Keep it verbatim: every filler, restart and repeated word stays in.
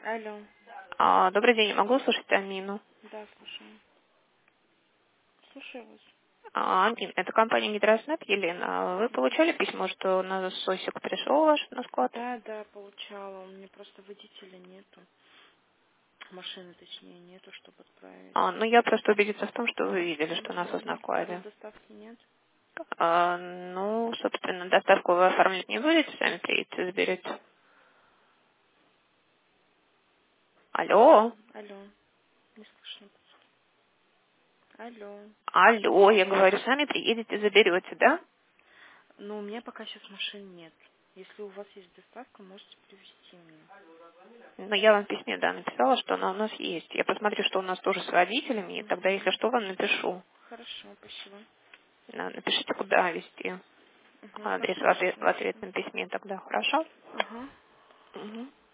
Алло. А, добрый день, могу услышать Амину? Да, слушаю. Слушаю вас. А, Амин, это компания Гидроснет, Елена. Вы получали письмо, что на сосик пришел ваш на склад? Да, да, получала. У меня просто водителя нету. Машины, точнее, нету, чтобы отправить. А, ну я просто убедиться в том, что вы видели, что у нас Ничего, вот на нет, у вас складе. доставки нет? А, ну, собственно, доставку вы оформлять не будете, сами приедете, заберете. Алло? Алло. Не слышно. Алло. Алло, я говорю, сами приедете, заберете, да? Но у меня пока сейчас машин нет. Если у вас есть доставка, можете привезти мне. Ну, я вам в письме, да, написала, что она у нас есть. Я посмотрю, что у нас тоже с водителями, и тогда, если Угу. что, вам напишу. Хорошо, спасибо. Да, напишите, куда везти. Угу, Адрес в, хорошо, ответ- в сейчас напишу. ответном письме тогда, хорошо? Ага. Мгм.